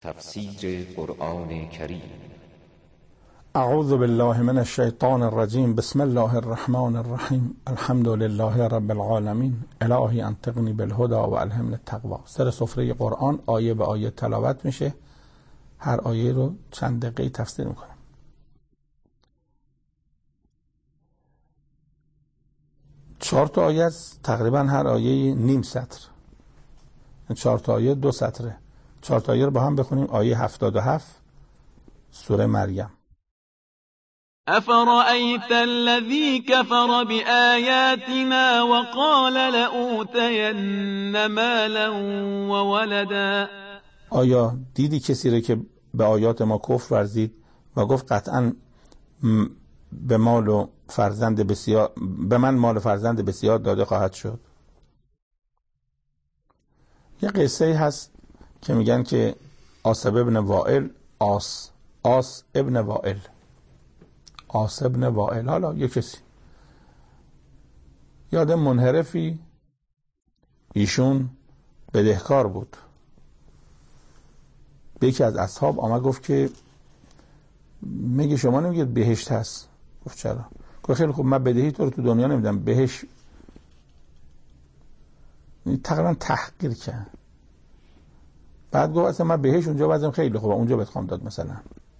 تفسیر قرآن کریم. اعوذ بالله من الشیطان الرجیم. بسم الله الرحمن الرحیم. الحمد لله رب العالمین. الهی انطقنی بالهدى و الهمنی التقوی. سر سفره قرآن آیه به آیه تلاوت میشه. هر آیه رو چند دقیقه تفسیر میکنم. چهار تا آیه است، تقریبا هر آیه نیم سطر. 4 تا آیه 2 سطره. 4 تا آیه رو با هم بخونیم. آیه 77 سوره مریم. افرأیت الذی کفر بآیاتنا وقال لأوتین مالا وولدا. آیا دیدی کسی رو که به آیات ما کفر ورزید و گفت قطعا به من مال و فرزند بسیار داده خواهد شد؟ یه قصه هست که میگن که آس ابن وائل، حالا یه کسی یاد منحرفی، ایشون بدهکار بود. به یکی از اصحاب آمد گفت که میگه شما نمیگید بهشت هست؟ گفت چرا؟ گفت خیلی خوب، من بدهی تو رو تو دنیا نمیدم، بهشت. تقریبا تحقیر کرد. بعد گفت اصلا من بهش اونجا وضعم خیلی خوبه، اونجا بهت خواهم داد. مثلا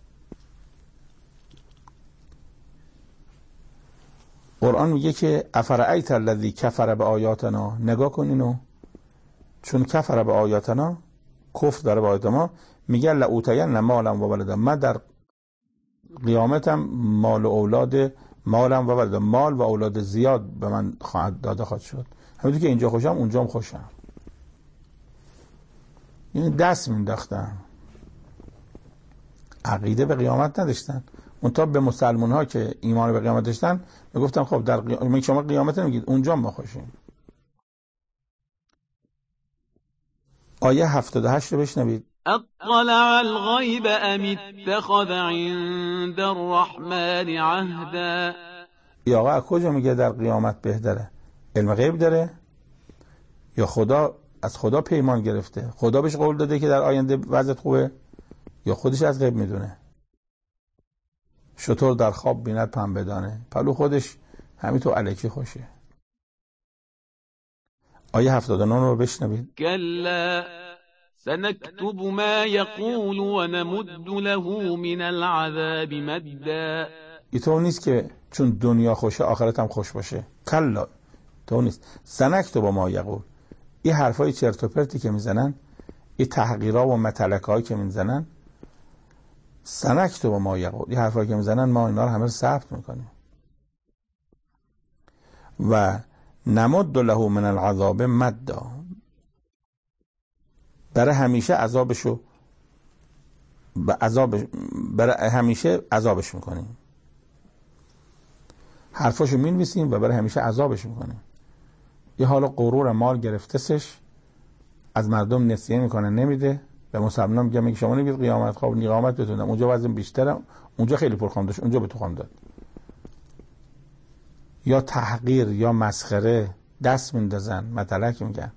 قرآن میگه که افرأیت الذی کفر بآیاتنا، نگاه کن اینو، چون کفر بآیاتنا، کفر داره به آیات ما، میگه لأوتین مالا و ولدا، من در قیامتم مال و ولد، مال و اولاد زیاد به من داده خواهد شد. همونطور که اینجا خوشم اونجا هم خوشم. یعنی دست مینداختن، عقیده به قیامت نداشتن. منتها به مسلمان ها که ایمان به قیامت داشتن میگفتن خب در شما قیامت نمیگید، اونجا ما خوشیم. آیه 78 رو بشنوید. اطلع الغیب ام اتخذ عند الرحمن عهدا. یا آقا از کجا میگه در قیامت بهتره؟ علم غیب داره یا از خدا پیمان گرفته؟ خدا بهش قول داده که در آینده وضعیت خوبه یا خودش از غیب میدونه؟ شطور در خواب بیند پن بدانه، پلو خودش همینطور الکی خوشه. آیه 79 رو بشنوید. کلا سنكتب ما يقول ونمد له من العذاب مدا. اینطور نیست که چون دنیا خوشه آخرت هم خوش باشه. کلا، تو نیست. سنكتب ما یقول، این حرفای چرت و پرتی که میزنن، این تحقیرها و متلکهایی که میزنن، سنكتب ما یقول، این حرفایی که میزنن ما اینا رو همه رو ثبت میکنیم و نمد له من العذاب مدا، برای همیشه عذابش میکنیم. حرفاشو مینویسیم و برای همیشه عذابش میکنیم. یه حالا غرور مال گرفتسش، از مردم نسیه میکنه نمیده. به مسلمان میگه شما نمیگید قیامت، خب قیامت بتونم اونجا وزن بیشتره، اونجا خیلی پر خواهم داشت، اونجا به تو خواهم داد. یا تحقیر یا مسخره، دست میندازن، متلک میگن،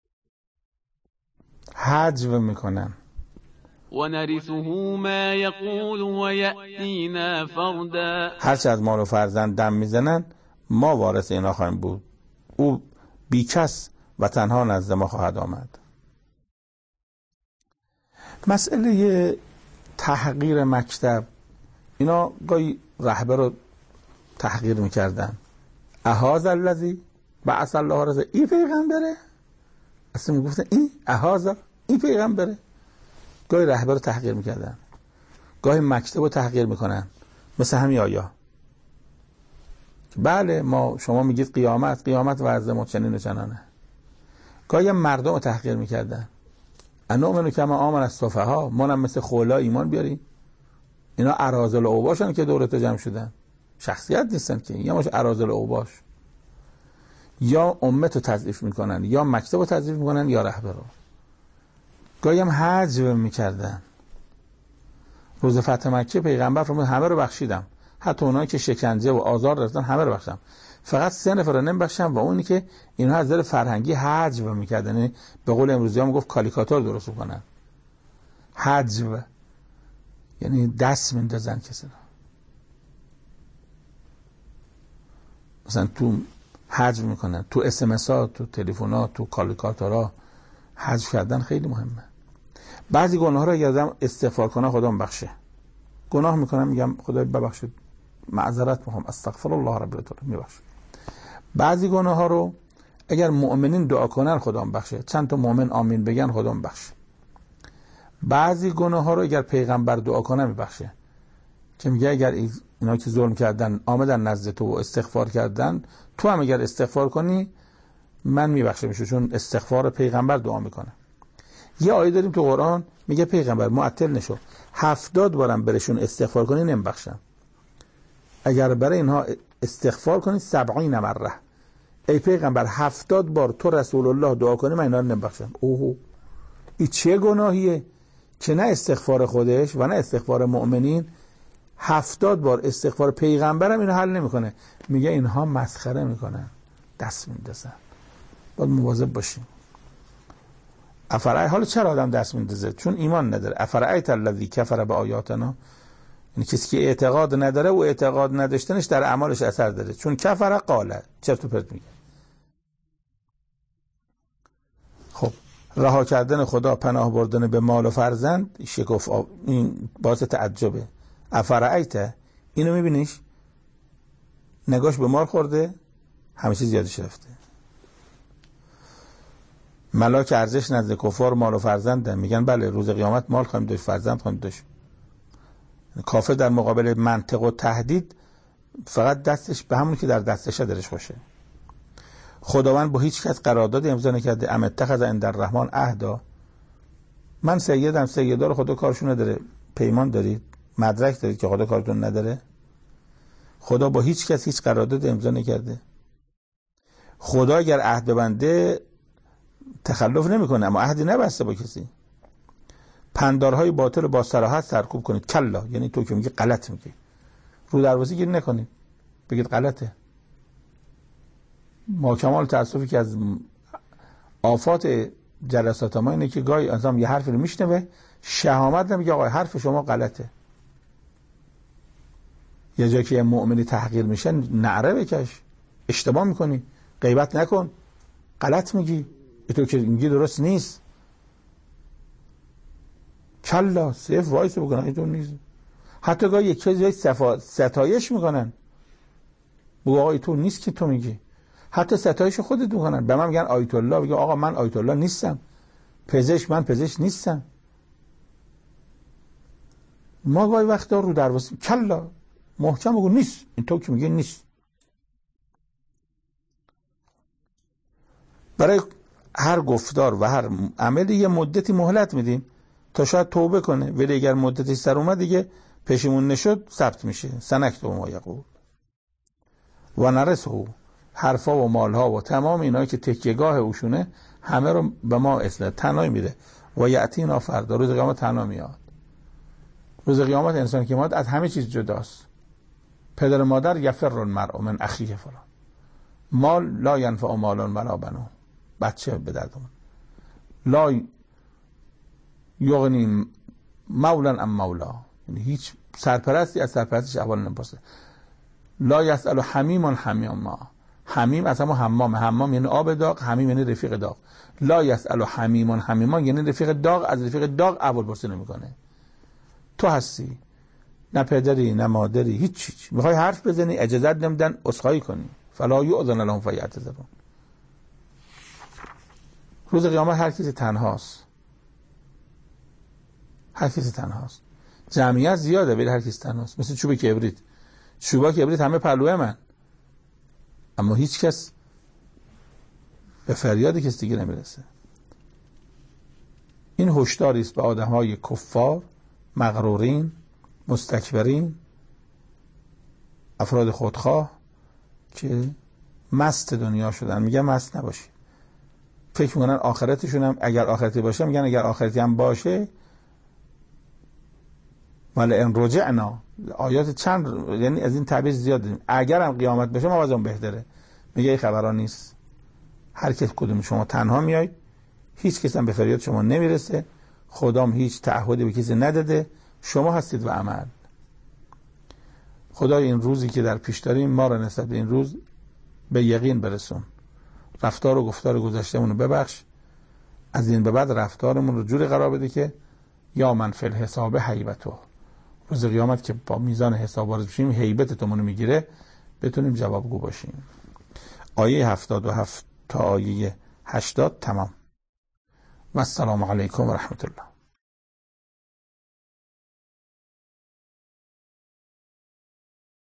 حجو میکنن. و نرثه ما یقول و یأتینا فردا. هرچه از مال و فرزند دم میزنن ما وارث اینا خواهیم بود، او بیکس و تنها نزد ما خواهد آمد. مسئله تحقیر مکتب، اینا گاهی رهبر رو تحقیر میکردن. اهذا الذی بعث الله رسولا، این پیغمبره؟ اصلا میگفتن این اهذا، این پیغمبره. گاهی رهبر رو تحقیر میکردن، گاهی مکتب رو تحقیر میکنن. مثل همین آیا بله شما میگید قیامت وعظ ما چنین و چنانه. گاهی مردم رو تحقیر میکردن. انؤمن کما آمن السفهاء، ما هم مثل خولا ایمان بیاریم. اینا اراذل و اوباشن که دورت جمع شدن، شخصیت نیستن که، یا ماش اراذل و اوباش. یا امت رو تضعیف میکنن، یا مکتب رو تضعیف میکنن، یا رهبر رو. گاهی هم حجو میکردن. روز فتح مکه پیغمبر فرمود همه رو بخشیدم، حتی اونایی که شکنجه و آزار رفتن همه رو بخشیدم، فقط 3 نفر رو نمیبخشم و اونی که اینها از نظر فرهنگی حجو میکردن، یعنی به قول امروزی ها میگفت کالیکاتور درست کنن. حجو یعنی دست میندازن کسی رو. مثلا تو حجو میکنن، تو SMS ها، تو تلفن‌ها، تو کالیکاتورها حجو کردن خیلی مهمه. بعضی گناه ها رو یادم استغفار کنه خدا ببخشه. گناه میکنم میگم خدای ببخشید، معذرت میخوام، استغفر الله رب العالمین، میبخشه. بعضی گناه ها رو اگر مؤمنین دعا کنن خدا ببخشه، چند تا مؤمن آمین بگن خدا ببخشه. بعضی گناه ها رو اگر پیغمبر دعا کنه میبخشه، که میگه اگر اینا که ظلم کردن آمدن نزد تو و استغفار کردن، تو هم اگر استغفار کنی من میبخشمشون، چون استغفار پیغمبر دعا میکنه. یه آیه داریم تو قرآن میگه پیغمبر معطل نشو، 70 بارم برشون استغفار کنی نمیبخشم، اگر برای اینها استغفار کنی 70 مره، ای پیغمبر 70 بار تو رسول الله دعا کنی من اینا رو نمیبخشم. اوه این چه گناهیه که نه استغفار خودش و نه استغفار مؤمنین، 70 بار استغفار پیغمبرم اینو حل نمیکنه. میگه اینها مسخره میکنن، دست میندازن. باید مواظب باشیم. حالا چرا آدم دست میندازه؟ چون ایمان نداره. افرایت الذی کفر بآیاتنا، یعنی کسی که اعتقاد نداره و اعتقاد نداشتنش در اعمالش اثر داره. چون کفر قاله چرت و پرت میگه. خب رها کردن خدا، پناه بردن به مال و فرزند، شکوف این باعث تعجبه. افرایت، اینو میبینیش نگاش به مال خورده، همه چیز یادش رفته. ملاک ارزش نزد کفار مال و فرزند میگن بله روز قیامت مال خواهیم داشت، فرزند خواهیم داشت. کافر در مقابل منطق و تهدید فقط دستش به همون که در دستشه درش خوشه. خداوند با هیچ کس قرارداد امضا نکرده. ام اتخذ عند الرحمن عهدا، من سیدم، سیدا رو خدا کارشون نداره. پیمان دارید؟ مدرک دارید که خدا کارتون نداره؟ خدا با هیچ کس هیچ قرارداد امضا نکرده. خدا اگر عهد ببنده تخلف نمیکنه، اما عهدی نبسته با کسی. پندارهای باطل رو با صراحت سرکوب کنید. کلا یعنی تو که میگی غلط میگی، رو دروازه گیر نکنید، بگید غلطه. ما کمال تاسفی که از آفات جلسات ما اینه که گاهی انسان یه حرفی رو میشنوه، شهامت نمیگه آقا حرف شما غلطه. یه جایی که مؤمنی تحقیر میشه نعره بکش، اشتباه میکنی، غیبت نکن، غلط میگی، تو که میگی درست نیست. کلا صرف وایس بکنن اینطور نیست. حتی گاهی یک چیزی ستایش میکنن، بگو آقا تو نیست که تو میگی. حتی ستایش خودت میکنن، به من میگن آیت الله، بگو آقا من آیت الله نیستم. پزشک، من پزشک نیستم. ما گاهی وقتا رو دروازه کلا محکم بگو نیست، این تو که میگی نیست. برای هر گفتار و هر عمل یه مدتی مهلت میدیم تا شاید توبه کنه، ولی اگر مدتی سر اومد دیگه پشیمون نشد ثبت میشه. سنکتب ما یقول و نرثه، حرفا و مالها و تمام اینا که تکیهگاه اوشونه همه رو به ما اصلا تنها میره. و یأتینا فردا، روز قیامت تنها میاد. روز قیامت انسان که میاد از همه چیز جداست. پدر مادر یفر المرء من اخیه فلان، مال لا ینفع مال ولا بنون، بچه به دردمون، لا یغنی مولا ام مولا، یعنی هیچ سرپرستی از سرپرستش احوال نمیپرسه. لا یسأل حمیم حمیما، حمیم از همون حمام یعنی آب داغ، حمیم یعنی رفیق داغ. لا یسأل حمیم حمیما یعنی رفیق داغ از رفیق داغ احوال پرسی نمیکنه. تو هستی، نه پدری نه مادری، هیچ. میخوای حرف بزنی اجازت نمیدن، عذرخواهی کنی. فلا یؤذن لهم فیعتذرون. روز قیامت هر کسی تنهاست. هر کسی تنهاست. جمعیت زیاده ولی هر کسی تنهاست. مثل چوب کبریت. چوبا کبریت همه پهلوی من، اما هیچ کس به فریاد کسی دیگه نمیرسه. این هشداری است به آدم‌های کفار، مغرورین، مستکبرین، افراد خودخواه که مست دنیا شدن. میگن مست نباشید. فکر میکنن آخرتشون هم اگر آخرتی باشه، میگن اگر آخرتی هم باشه ولی ان رجعنا، آیات چند یعنی از این تعبیر زیاد داریم. اگر هم قیامت بشه ما وضعمون بهتره. میگه این خبرها نیست. هر کس کدوم شما تنها میای، هیچ کس هم به فریاد شما نمیرسه. خدام هیچ تعهدی به کسی نداده، شما هستید و عمل. خدای این روزی که در پیش داریم ما را نسبت به این روز به یقین برسون. رفتار و گفتار گذشتهمون رو ببخش، از این به بعد رفتارمون رو جوری قرار بده که یا من فی الحساب هیبتو، روز قیامت که با میزان حساب وارد بشیم هیبتمون رو میگیره، بتونیم جوابگو باشیم. آیه 77 تا آیه 80 تمام. و السلام علیکم و رحمت الله.